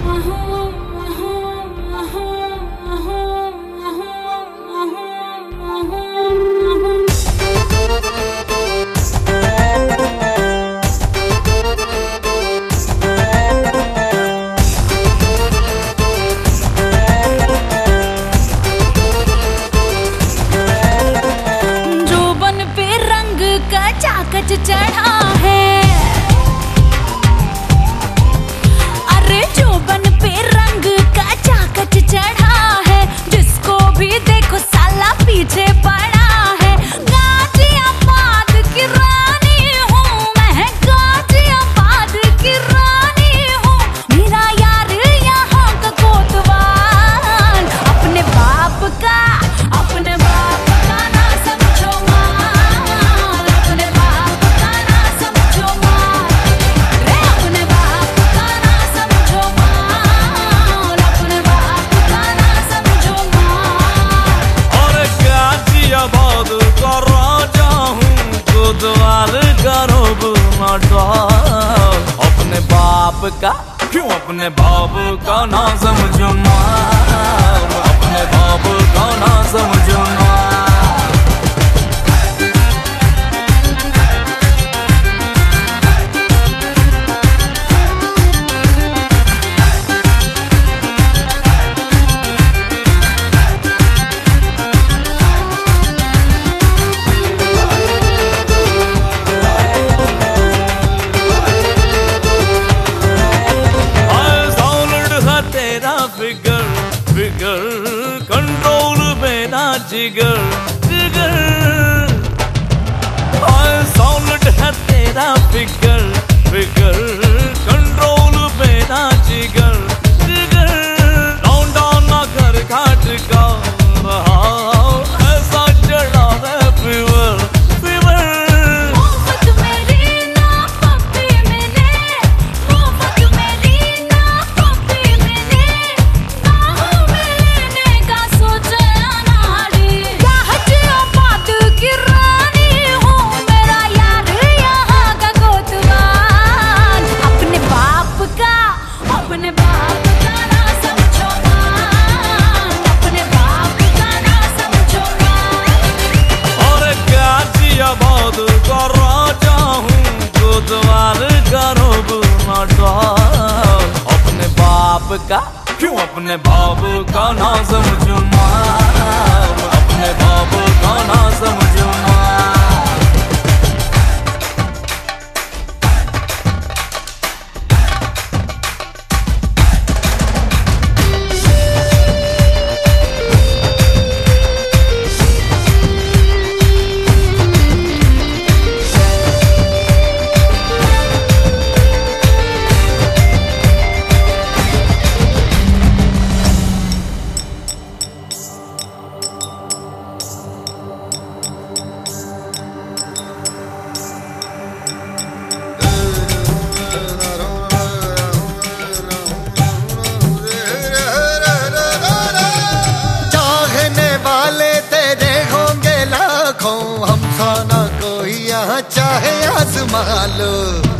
चाकच चढ़ा है, अरे जोबन पे रंग का चाकच चढ़ा है, जिसको भी देखो साला पीछे पड़ा है। गाजियाबाद की रानी हूँ मैं, गाजियाबाद की रानी हूँ, मेरा यार यहाँ का कोतवाल। अपने बाप का ना समझो माल, अपने बाप का ना समझो माल, अपने बाप का ना समझो माल, अपने बाप का ना समझो माल। और गाजियाबाद का राजा हूँ, कोतवाल का रोब ना डाल। अपने बाप का क्यों, अपने बाप का ना समझो माल, अपने बाप का ना समझो माल। फिगर फिगर कंट्रोल में ना जिगर जिगर, सॉलिड है तेरा फिगर फिगर कंट्रोल में ना जिगर जिगर। लौंडा ना घर घाट का रहा, ऐसा चढ़ा है फीवर फीवर। मोहब्बत मेरी ना पप्पी मिले, मोहब्बत मेरी ना पप्पी मिले, गाजियाबाद की रानी हूँ, मेरा यार यहाँ का कोतवाल। अपने बाप का ना समझो माल, अपने बाप का ना समझो माल। और गाजियाबाद का राजा हूँ, कोतवाल का रोब ना डाल। अपने बाप का क्यों, अपने बाप का ना समझो माल, अपने बाप का ना समझो माल। हम सा ना कोई यहाँ चाहे आजमा लो।